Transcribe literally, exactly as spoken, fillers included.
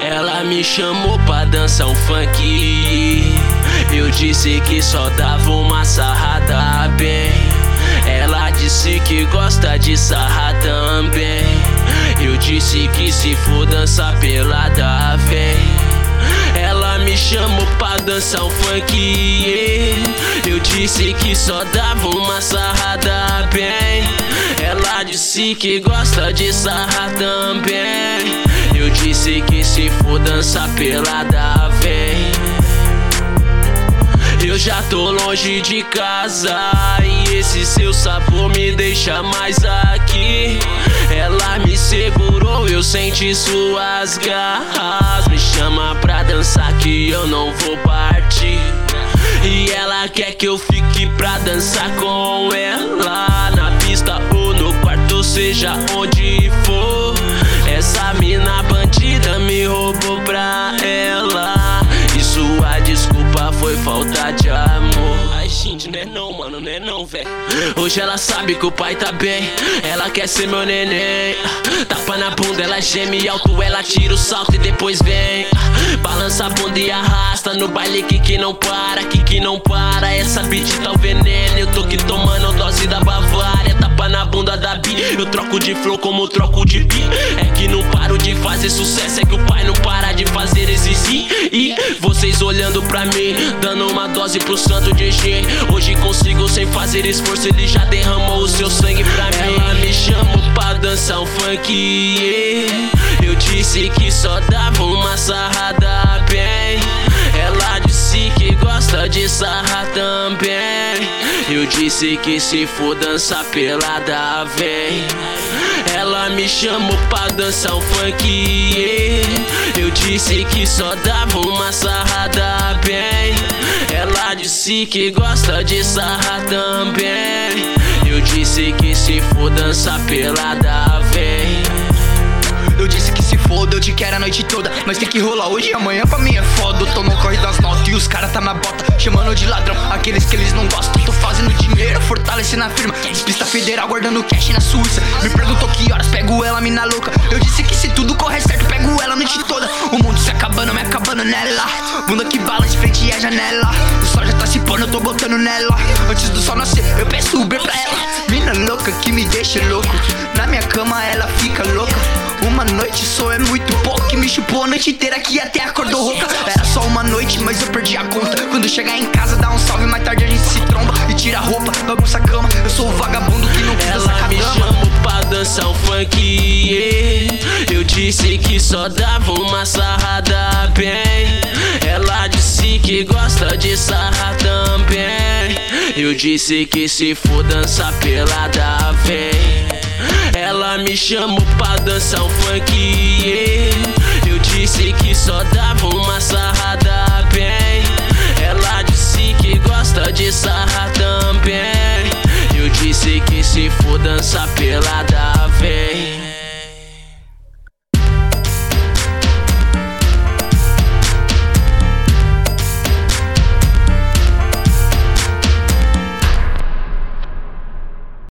Ela me chamou pra dançar um funk. Eu disse que só dava uma sarrada bem. Ela disse que gosta de sarrar também. Eu disse que se for dançar pelada vem. Ela me chamou pra dançar um funk. Eu disse que só dava uma sarrada bem. Ela disse que gosta de sarrar também. Eu disse que se for dançar pelada vem. Eu já tô longe de casa e esse seu sabor me deixa mais aqui. Ela me segurou, eu senti suas garras. Me chama pra dançar que eu não vou partir. E ela quer que eu fique pra dançar com ela, na pista ou no quarto, seja onde for. Essa mina bandida me roubou pra ela, e sua desculpa foi falta de amor. Ai gente, não é não, mano, não é não, véi. Hoje ela sabe que o pai tá bem, ela quer ser meu neném. Tapa na bunda, ela geme alto, ela tira o salto e depois vem. Balança a bunda e arrasta no baile que que não para, que que não para. Essa beat tá o veneno, eu tô aqui tomando dose da Bavária. Tapa na bunda da Bi, eu troco de flow como troco de pi. É que não paro de fazer sucesso, é que o pai não para de fazer existir. E vocês olhando pra mim, dando uma dose pro santo de G. Hoje consigo sem fazer esforço, ele já derramou o seu sangue pra mim. Ela me chamou pra dançar um funk. Eu disse que só dava uma sarrada bem. Ela disse que gosta de sarrar também. Eu disse que se for dançar pelada vem. Ela me chamou pra dançar um funk. Eu disse que só dava uma sarrada bem. Ela disse que gosta de sarrar também. Eu disse que se for dançar pelada vem. Eu disse que se foda, eu te quero a noite toda, mas tem que rolar hoje e amanhã pra mim é foda. Eu tô no corre das notas e os caras tá na bota, chamando de ladrão aqueles que eles não gostam. Tô fazendo dinheiro, fortalecendo a firma, despista federal, guardando cash na Suíça. Me perguntou que horas, pego ela, mina louca. Eu disse que se tudo correr certo, pego ela a noite toda. O mundo se acabando, me acabando nela. Bunda que bala de frente à janela. O sol já tá se pondo, eu tô botando nela. Antes do sol nascer, eu peço Uber pra ela. Mina louca que me deixa louco, na minha cama ela fica louca. Uma noite só é muito pouco, que me chupou a noite inteira que até acordou rouca. Era só uma noite, mas eu perdi a conta. Quando chegar em casa dá um salve, mais tarde a gente se tromba e tira a roupa, bagunça a cama. Eu sou o vagabundo que não quis dançar com a dama. Ela me chamou pra dançar um funk. Eu disse que só dava uma sarrada bem. Ela disse que gosta de sarrar também. Eu disse que se for dançar pelada vem. Ela me chamou pra dançar um funk. Eu disse que só dá